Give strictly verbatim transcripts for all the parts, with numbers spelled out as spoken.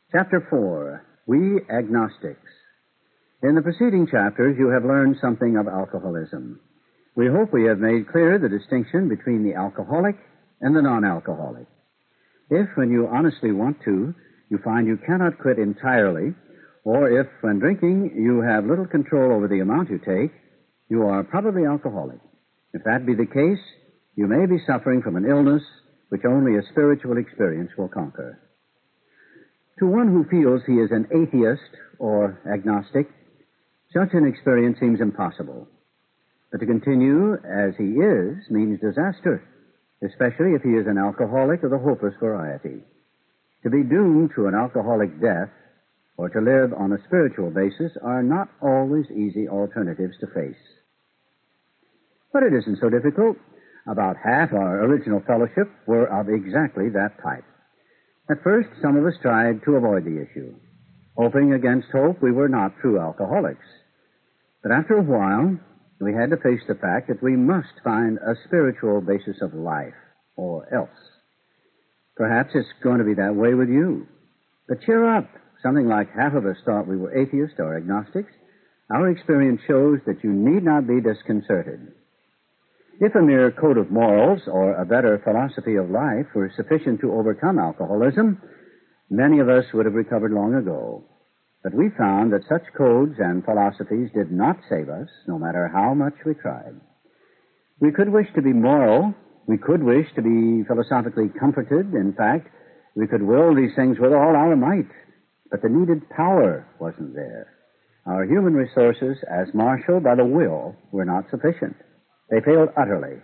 Chapter four, We Agnostics. In the preceding chapters, you have learned something of alcoholism. We hope we have made clear the distinction between the alcoholic and the non-alcoholic. If, when you honestly want to, you find you cannot quit entirely, or if, when drinking, you have little control over the amount you take, you are probably alcoholic. If that be the case, you may be suffering from an illness which only a spiritual experience will conquer. To one who feels he is an atheist or agnostic, such an experience seems impossible. But to continue as he is means disaster, especially if he is an alcoholic of the hopeless variety. To be doomed to an alcoholic death or to live on a spiritual basis are not always easy alternatives to face. But it isn't so difficult. About half our original fellowship were of exactly that type. At first, some of us tried to avoid the issue. Hoping against hope, we were not true alcoholics. But after a while, we had to face the fact that we must find a spiritual basis of life, or else. Perhaps it's going to be that way with you. But cheer up. Something like half of us thought we were atheists or agnostics. Our experience shows that you need not be disconcerted. If a mere code of morals or a better philosophy of life were sufficient to overcome alcoholism, many of us would have recovered long ago. But we found that such codes and philosophies did not save us, no matter how much we tried. We could wish to be moral. We could wish to be philosophically comforted. In fact, we could will these things with all our might. But the needed power wasn't there. Our human resources, as marshaled by the will, were not sufficient. They failed utterly.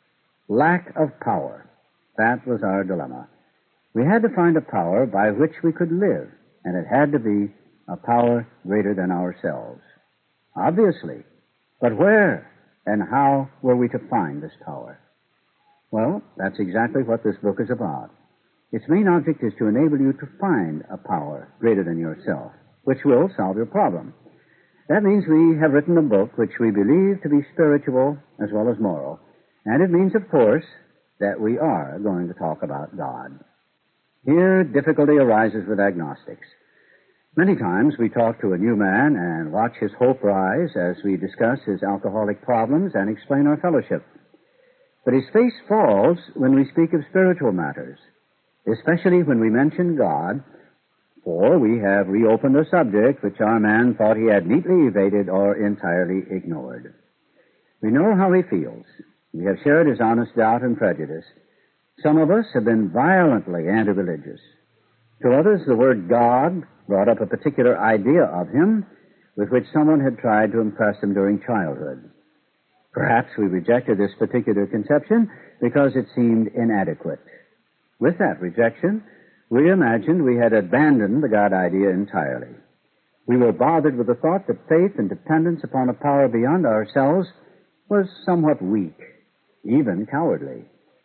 Lack of power. That was our dilemma. We had to find a power by which we could live, and it had to be a power greater than ourselves. Obviously. But where and how were we to find this power? Well, that's exactly what this book is about. Its main object is to enable you to find a power greater than yourself, which will solve your problem. That means we have written a book which we believe to be spiritual as well as moral. And it means, of course, that we are going to talk about God. Here, difficulty arises with agnostics. Many times we talk to a new man and watch his hope rise as we discuss his alcoholic problems and explain our fellowship. But his face falls when we speak of spiritual matters, especially when we mention God, for we have reopened a subject which our man thought he had neatly evaded or entirely ignored. We know how he feels. We have shared his honest doubt and prejudice. Some of us have been violently anti-religious. To others, the word God brought up a particular idea of him with which someone had tried to impress him during childhood. Perhaps we rejected this particular conception because it seemed inadequate. With that rejection, we imagined we had abandoned the God idea entirely. We were bothered with the thought that faith and dependence upon a power beyond ourselves was somewhat weak, even cowardly.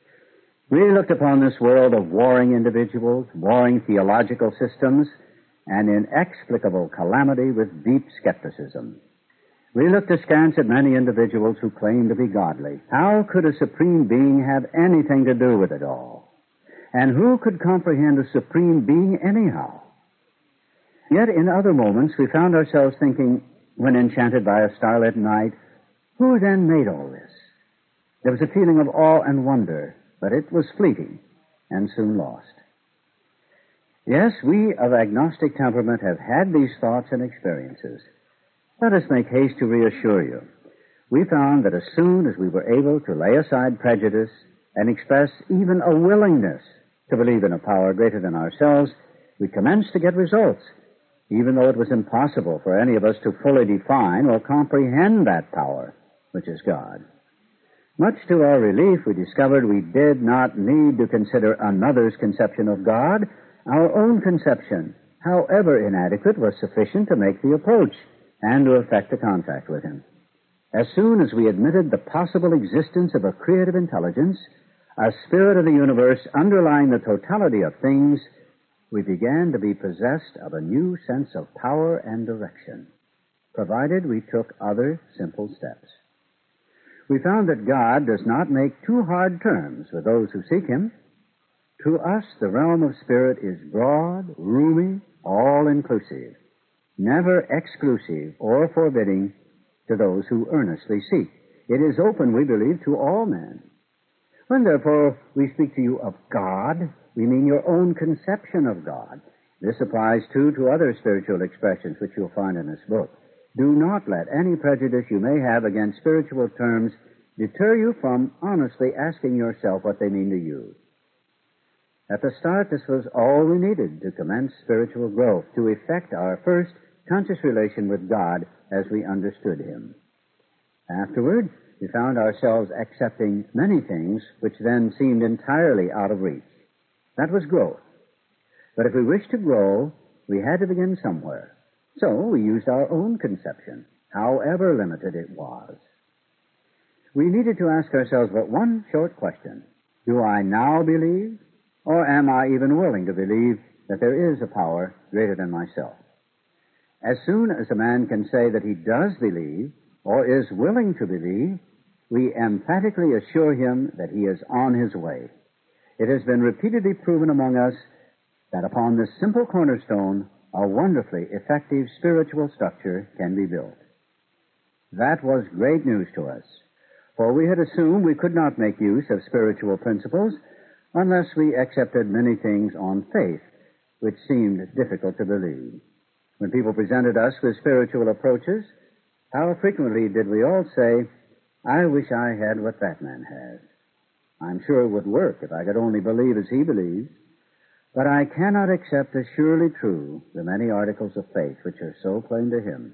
We looked upon this world of warring individuals, warring theological systems, and inexplicable calamity with deep skepticism. We looked askance at many individuals who claimed to be godly. How could a supreme being have anything to do with it all? And who could comprehend a supreme being anyhow? Yet in other moments we found ourselves thinking, when enchanted by a starlit night, who then made all this? There was a feeling of awe and wonder, but it was fleeting and soon lost. Yes, we of agnostic temperament have had these thoughts and experiences. Let us make haste to reassure you. We found that as soon as we were able to lay aside prejudice and express even a willingness to believe in a power greater than ourselves, we commenced to get results, even though it was impossible for any of us to fully define or comprehend that power, which is God. Much to our relief, we discovered we did not need to consider another's conception of God. Our own conception, however inadequate, was sufficient to make the approach and to effect the contact with him. As soon as we admitted the possible existence of a creative intelligence, a spirit of the universe underlying the totality of things, we began to be possessed of a new sense of power and direction, provided we took other simple steps. We found that God does not make too hard terms with those who seek him. To us, the realm of spirit is broad, roomy, all-inclusive, never exclusive or forbidding to those who earnestly seek. It is open, we believe, to all men. When, therefore, we speak to you of God, we mean your own conception of God. This applies, too, to other spiritual expressions which you'll find in this book. Do not let any prejudice you may have against spiritual terms deter you from honestly asking yourself what they mean to you. At the start, this was all we needed to commence spiritual growth, to effect our first conscious relation with God as we understood Him. Afterward, we found ourselves accepting many things which then seemed entirely out of reach. That was growth. But if we wished to grow, we had to begin somewhere. So we used our own conception, however limited it was. We needed to ask ourselves but one short question. Do I now believe, or am I even willing to believe that there is a power greater than myself? As soon as a man can say that he does believe, or is willing to believe, we emphatically assure him that he is on his way. It has been repeatedly proven among us that upon this simple cornerstone, a wonderfully effective spiritual structure can be built. That was great news to us, for we had assumed we could not make use of spiritual principles unless we accepted many things on faith, which seemed difficult to believe. When people presented us with spiritual approaches, how frequently did we all say, I wish I had what that man has. I'm sure it would work if I could only believe as he believes. But I cannot accept as surely true the many articles of faith which are so plain to him.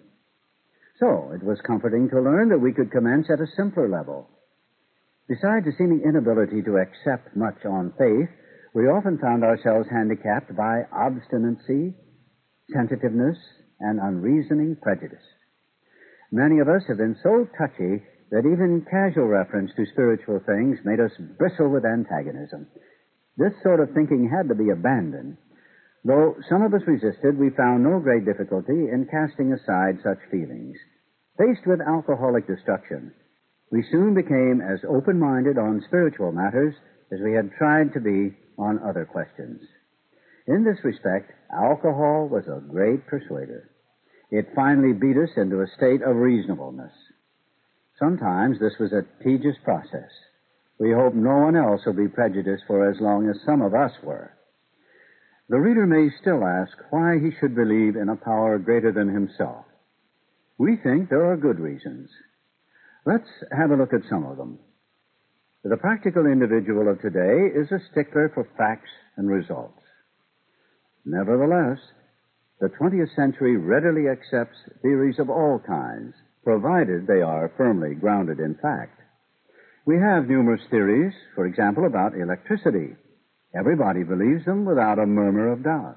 So it was comforting to learn that we could commence at a simpler level. Besides a seeming inability to accept much on faith, we often found ourselves handicapped by obstinacy, tentativeness, and unreasoning prejudice. Many of us have been so touchy that even casual reference to spiritual things made us bristle with antagonism. This sort of thinking had to be abandoned. Though some of us resisted, we found no great difficulty in casting aside such feelings. Faced with alcoholic destruction, we soon became as open-minded on spiritual matters as we had tried to be on other questions. In this respect, alcohol was a great persuader. It finally beat us into a state of reasonableness. Sometimes this was a tedious process. We hope no one else will be prejudiced for as long as some of us were. The reader may still ask why he should believe in a power greater than himself. We think there are good reasons. Let's have a look at some of them. The practical individual of today is a stickler for facts and results. Nevertheless, the twentieth century readily accepts theories of all kinds, provided they are firmly grounded in fact. We have numerous theories, for example, about electricity. Everybody believes them without a murmur of doubt.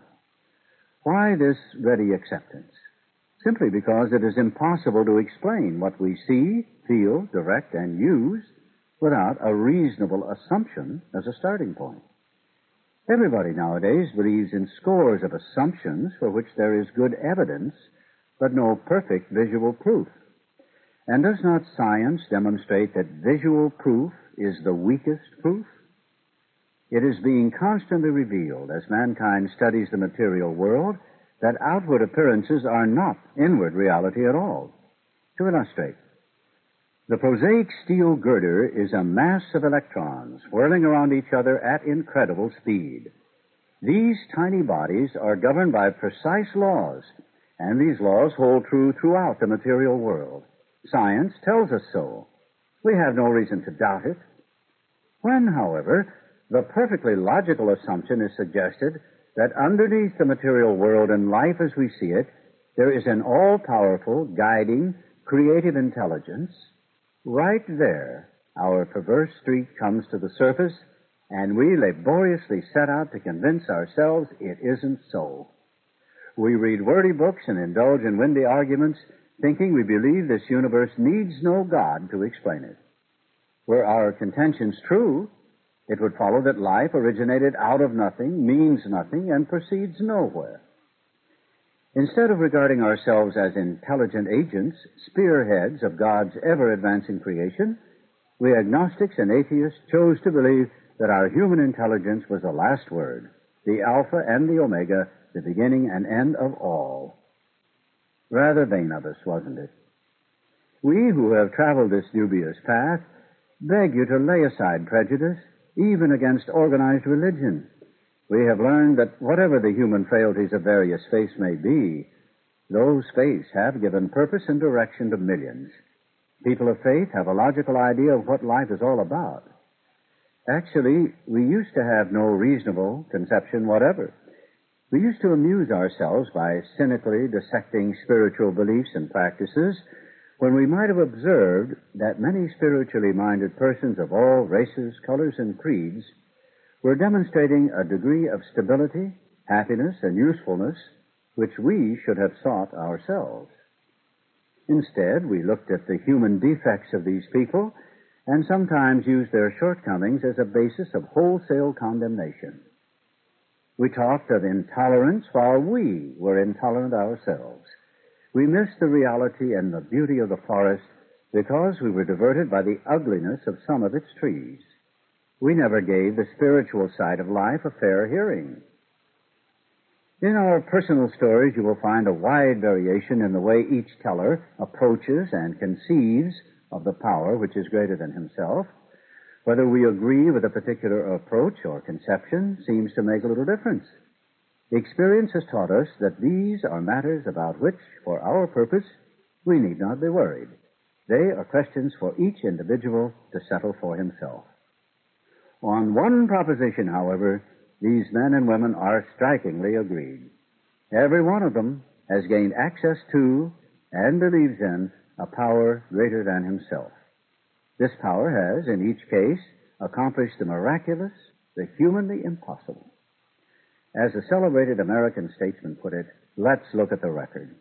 Why this ready acceptance? Simply because it is impossible to explain what we see, feel, direct, and use without a reasonable assumption as a starting point. Everybody nowadays believes in scores of assumptions for which there is good evidence, but no perfect visual proof. And does not science demonstrate that visual proof is the weakest proof? It is being constantly revealed as mankind studies the material world that outward appearances are not inward reality at all. To illustrate, the prosaic steel girder is a mass of electrons whirling around each other at incredible speed. These tiny bodies are governed by precise laws, and these laws hold true throughout the material world. Science tells us so. We have no reason to doubt it. When, however, the perfectly logical assumption is suggested that underneath the material world and life as we see it, there is an all-powerful, guiding, creative intelligence, right there, our perverse streak comes to the surface, and we laboriously set out to convince ourselves it isn't so. We read wordy books and indulge in windy arguments, thinking we believe this universe needs no God to explain it. Were our contentions true, it would follow that life originated out of nothing, means nothing, and proceeds nowhere. Instead of regarding ourselves as intelligent agents, spearheads of God's ever-advancing creation, we agnostics and atheists chose to believe that our human intelligence was the last word, the Alpha and the Omega, the beginning and end of all. Rather vain of us, wasn't it? We who have traveled this dubious path beg you to lay aside prejudice, even against organized religion. We have learned that whatever the human frailties of various faiths may be, those faiths have given purpose and direction to millions. People of faith have a logical idea of what life is all about. Actually, we used to have no reasonable conception whatever. We used to amuse ourselves by cynically dissecting spiritual beliefs and practices when we might have observed that many spiritually minded persons of all races, colors, and creeds were demonstrating a degree of stability, happiness, and usefulness which we should have sought ourselves. Instead, we looked at the human defects of these people and sometimes used their shortcomings as a basis of wholesale condemnation. We talked of intolerance while we were intolerant ourselves. We missed the reality and the beauty of the forest because we were diverted by the ugliness of some of its trees. We never gave the spiritual side of life a fair hearing. In our personal stories, you will find a wide variation in the way each teller approaches and conceives of the power which is greater than himself. Whether we agree with a particular approach or conception seems to make little difference. Experience has taught us that these are matters about which, for our purpose, we need not be worried. They are questions for each individual to settle for himself. On one proposition, however, these men and women are strikingly agreed. Every one of them has gained access to and believes in a power greater than himself. This power has, in each case, accomplished the miraculous, the humanly impossible. As a celebrated American statesman put it, let's look at the record.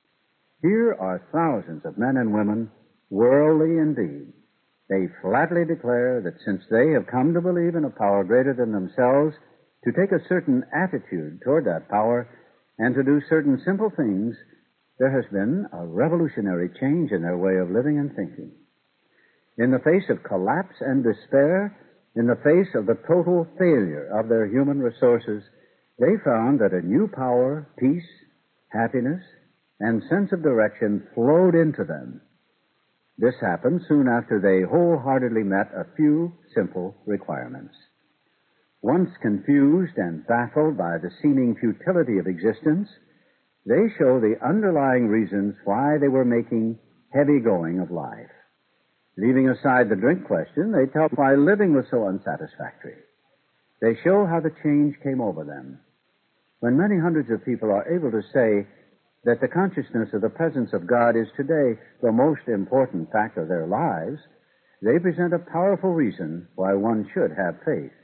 Here are thousands of men and women, worldly indeed. They flatly declare that since they have come to believe in a power greater than themselves, to take a certain attitude toward that power, and to do certain simple things, there has been a revolutionary change in their way of living and thinking. In the face of collapse and despair, in the face of the total failure of their human resources, they found that a new power, peace, happiness, and sense of direction flowed into them. This happened soon after they wholeheartedly met a few simple requirements. Once confused and baffled by the seeming futility of existence, they show the underlying reasons why they were making heavy going of life. Leaving aside the drink question, they tell why living was so unsatisfactory. They show how the change came over them. When many hundreds of people are able to say that the consciousness of the presence of God is today the most important fact of their lives, they present a powerful reason why one should have faith.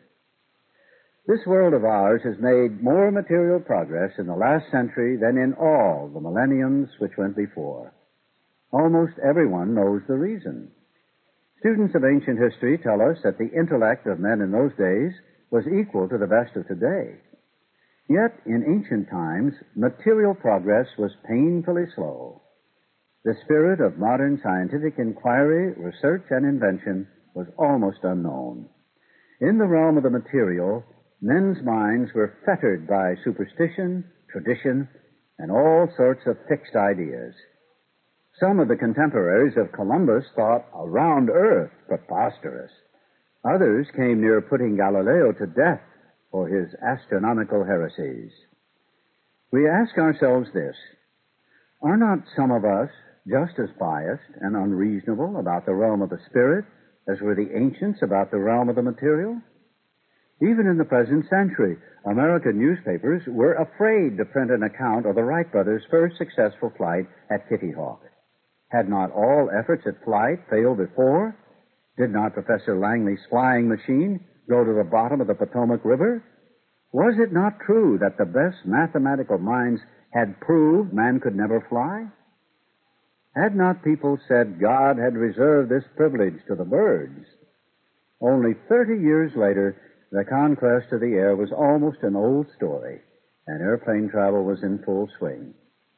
This world of ours has made more material progress in the last century than in all the millenniums which went before. Almost everyone knows the reason. Students of ancient history tell us that the intellect of men in those days was equal to the best of today. Yet, in ancient times, material progress was painfully slow. The spirit of modern scientific inquiry, research, and invention was almost unknown. In the realm of the material, men's minds were fettered by superstition, tradition, and all sorts of fixed ideas. Some of the contemporaries of Columbus thought a round earth preposterous. Others came near putting Galileo to death for his astronomical heresies. We ask ourselves this: are not some of us just as biased and unreasonable about the realm of the spirit as were the ancients about the realm of the material? Even in the present century, American newspapers were afraid to print an account of the Wright brothers' first successful flight at Kitty Hawk. Had not all efforts at flight failed before? Did not Professor Langley's flying machine go to the bottom of the Potomac River? Was it not true that the best mathematical minds had proved man could never fly? Had not people said God had reserved this privilege to the birds? Only thirty years later, the conquest of the air was almost an old story, and airplane travel was in full swing.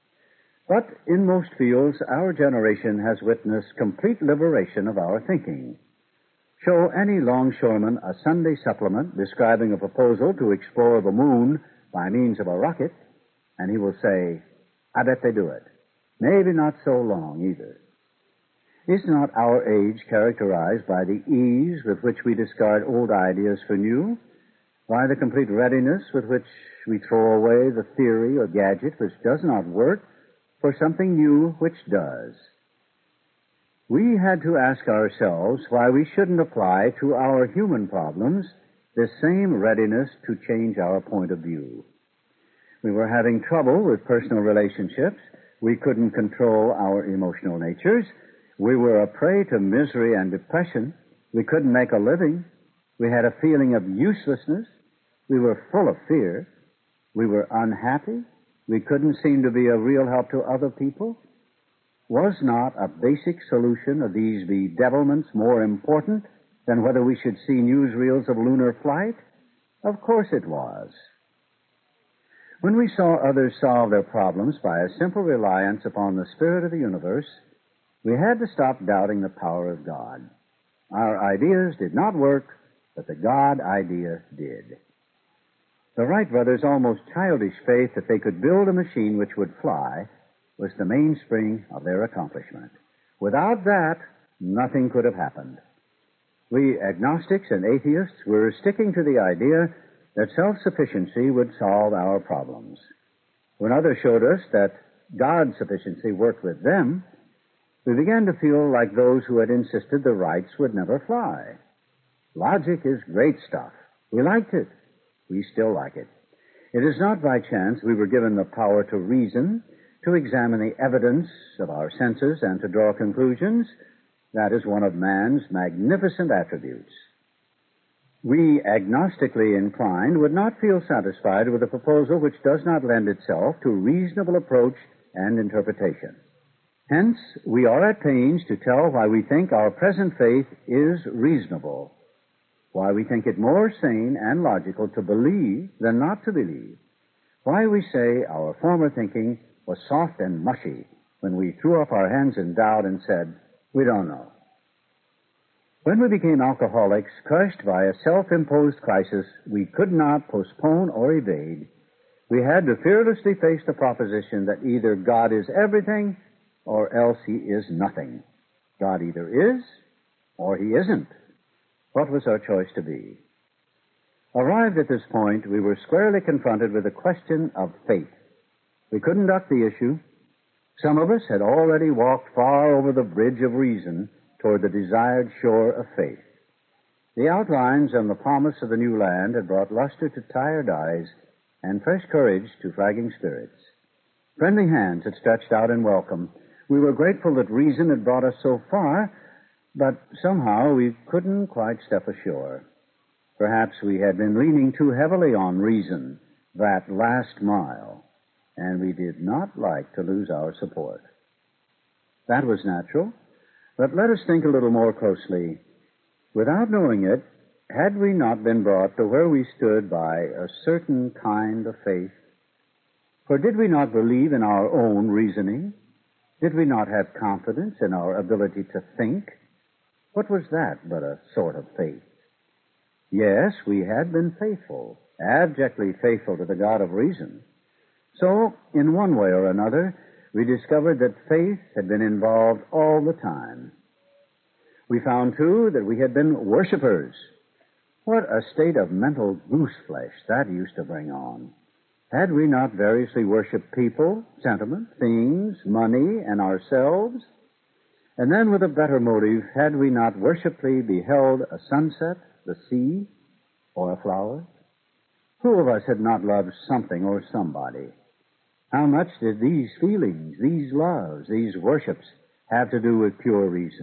But in most fields, our generation has witnessed complete liberation of our thinking. Show any longshoreman a Sunday supplement describing a proposal to explore the moon by means of a rocket, and he will say, I bet they do it. Maybe not so long either. Is not our age characterized by the ease with which we discard old ideas for new, by the complete readiness with which we throw away the theory or gadget which does not work for something new which does? We had to ask ourselves why we shouldn't apply to our human problems this same readiness to change our point of view. We were having trouble with personal relationships. We couldn't control our emotional natures. We were a prey to misery and depression. We couldn't make a living. We had a feeling of uselessness. We were full of fear. We were unhappy. We couldn't seem to be a real help to other people. Was not a basic solution of these bedevilments more important than whether we should see newsreels of lunar flight? Of course it was. When we saw others solve their problems by a simple reliance upon the Spirit of the universe, we had to stop doubting the power of God. Our ideas did not work, but the God idea did. The Wright brothers' almost childish faith that they could build a machine which would fly was the mainspring of their accomplishment. Without that, nothing could have happened. We agnostics and atheists were sticking to the idea that self-sufficiency would solve our problems. When others showed us that God's sufficiency worked with them, we began to feel like those who had insisted the Wrights would never fly. Logic is great stuff. We liked it. We still like it. It is not by chance we were given the power to reason, to examine the evidence of our senses, and to draw conclusions. That is one of man's magnificent attributes. We, agnostically inclined, would not feel satisfied with a proposal which does not lend itself to reasonable approach and interpretation. Hence, we are at pains to tell why we think our present faith is reasonable, why we think it more sane and logical to believe than not to believe, why we say our former thinking was soft and mushy when we threw up our hands in doubt and said, we don't know. When we became alcoholics, crushed by a self-imposed crisis we could not postpone or evade, we had to fearlessly face the proposition that either God is everything or else he is nothing. God either is or he isn't. What was our choice to be? Arrived at this point, we were squarely confronted with the question of faith. We couldn't duck the issue. Some of us had already walked far over the bridge of reason toward the desired shore of faith. The outlines and the promise of the new land had brought luster to tired eyes and fresh courage to flagging spirits. Friendly hands had stretched out in welcome. We were grateful that reason had brought us so far, but somehow we couldn't quite step ashore. Perhaps we had been leaning too heavily on reason, that last mile, and we did not like to lose our support. That was natural. But let us think a little more closely. Without knowing it, had we not been brought to where we stood by a certain kind of faith? For did we not believe in our own reasoning? Did we not have confidence in our ability to think? What was that but a sort of faith? Yes, we had been faithful, abjectly faithful to the God of reason. So, in one way or another, we discovered that faith had been involved all the time. We found, too, that we had been worshipers. What a state of mental gooseflesh that used to bring on. Had we not variously worshipped people, sentiment, things, money, and ourselves? And then, with a better motive, had we not worshipfully beheld a sunset, the sea, or a flower? Who of us had not loved something or somebody? How much did these feelings, these loves, these worships have to do with pure reason?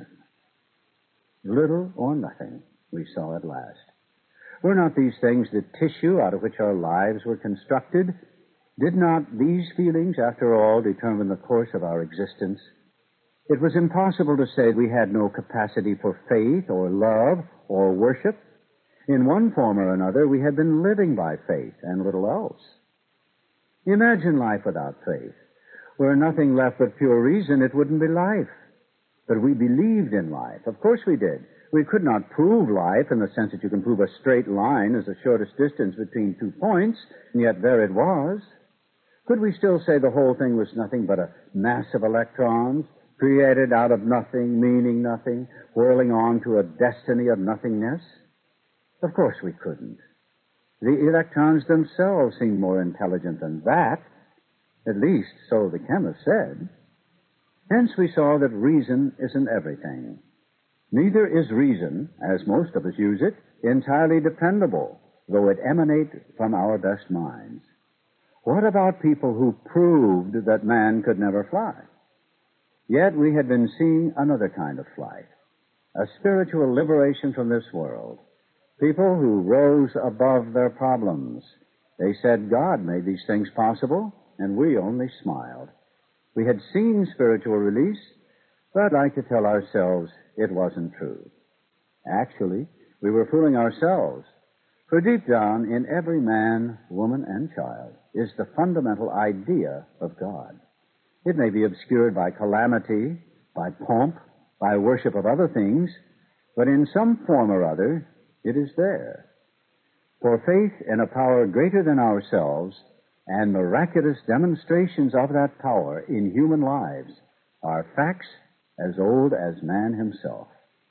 Little or nothing, we saw at last. Were not these things the tissue out of which our lives were constructed? Did not these feelings, after all, determine the course of our existence? It was impossible to say we had no capacity for faith or love or worship. In one form or another, we had been living by faith and little else. Imagine life without faith. Were nothing left but pure reason, it wouldn't be life. But we believed in life. Of course we did. We could not prove life in the sense that you can prove a straight line as the shortest distance between two points, and yet there it was. Could we still say the whole thing was nothing but a mass of electrons, created out of nothing, meaning nothing, whirling on to a destiny of nothingness? Of course we couldn't. The electrons themselves seemed more intelligent than that. At least, so the chemist said. Hence we saw that reason isn't everything. Neither is reason, as most of us use it, entirely dependable, though it emanate from our best minds. What about people who proved that man could never fly? Yet we had been seeing another kind of flight, a spiritual liberation from this world. People who rose above their problems. They said God made these things possible, and we only smiled. We had seen spiritual release, but like to tell ourselves it wasn't true. Actually, we were fooling ourselves, for deep down in every man, woman, and child is the fundamental idea of God. It may be obscured by calamity, by pomp, by worship of other things, but in some form or other, it is there. For faith in a power greater than ourselves and miraculous demonstrations of that power in human lives are facts as old as man himself.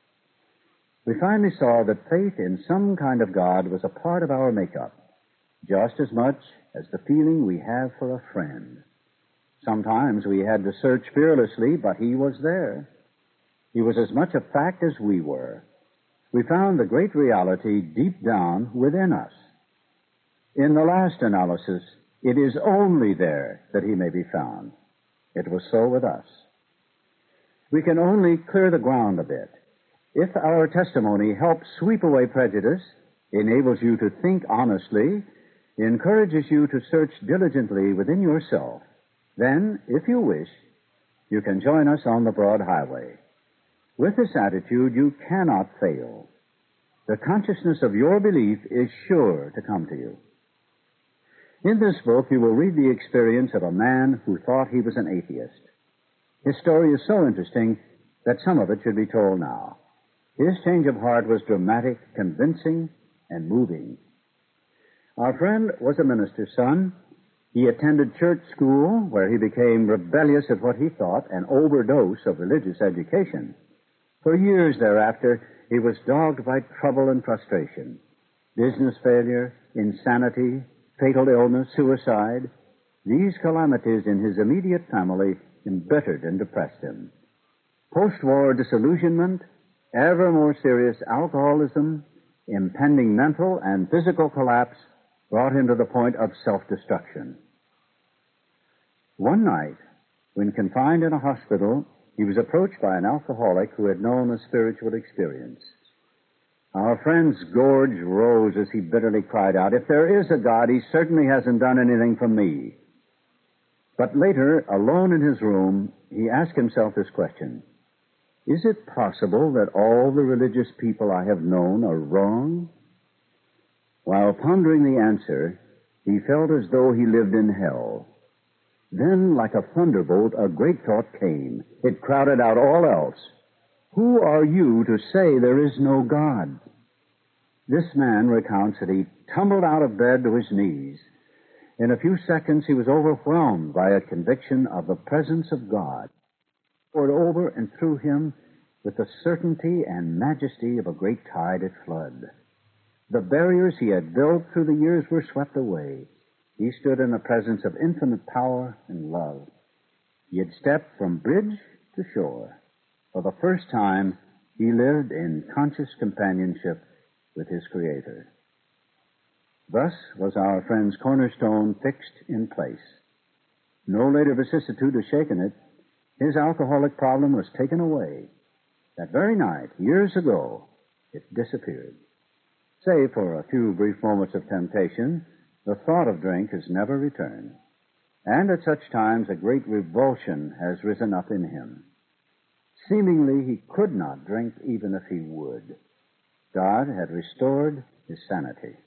We finally saw that faith in some kind of God was a part of our makeup, just as much as the feeling we have for a friend. Sometimes we had to search fearlessly, but he was there. He was as much a fact as we were. We found the great reality deep down within us. In the last analysis, it is only there that he may be found. It was so with us. We can only clear the ground a bit. If our testimony helps sweep away prejudice, enables you to think honestly, encourages you to search diligently within yourself, then, if you wish, you can join us on the broad highway. With this attitude, you cannot fail. The consciousness of your belief is sure to come to you. In this book, you will read the experience of a man who thought he was an atheist. His story is so interesting that some of it should be told now. His change of heart was dramatic, convincing, and moving. Our friend was a minister's son. He attended church school, where he became rebellious at what he thought an overdose of religious education. For years thereafter, he was dogged by trouble and frustration, business failure, insanity, fatal illness, suicide. These calamities in his immediate family embittered and depressed him. Post-war disillusionment, ever more serious alcoholism, impending mental and physical collapse brought him to the point of self-destruction. One night, when confined in a hospital, he was approached by an alcoholic who had known a spiritual experience. Our friend's gorge rose as he bitterly cried out, "If there is a God, he certainly hasn't done anything for me." But later, alone in his room, he asked himself this question: is it possible that all the religious people I have known are wrong? While pondering the answer, he felt as though he lived in hell. Then, like a thunderbolt, a great thought came. It crowded out all else. Who are you to say there is no God? This man recounts that he tumbled out of bed to his knees. In a few seconds, he was overwhelmed by a conviction of the presence of God, poured over and through him with the certainty and majesty of a great tide at flood. The barriers he had built through the years were swept away. He stood in the presence of infinite power and love. He had stepped from bridge to shore. For the first time, he lived in conscious companionship with his Creator. Thus was our friend's cornerstone fixed in place. No later vicissitude has shaken it. His alcoholic problem was taken away. That very night, years ago, it disappeared. Save for a few brief moments of temptation, the thought of drink has never returned. And at such times, a great revulsion has risen up in him. Seemingly, he could not drink even if he would. God had restored his sanity.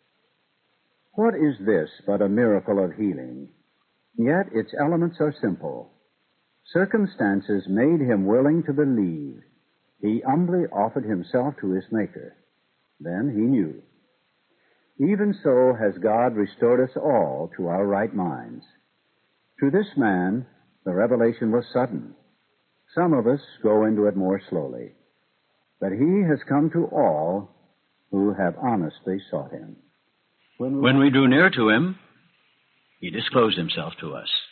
What is this but a miracle of healing? Yet its elements are simple. Circumstances made him willing to believe. He humbly offered himself to his Maker. Then he knew. Even so has God restored us all to our right minds. To this man, the revelation was sudden. Some of us go into it more slowly. But he has come to all who have honestly sought him. When we, when we drew near to him, he disclosed himself to us.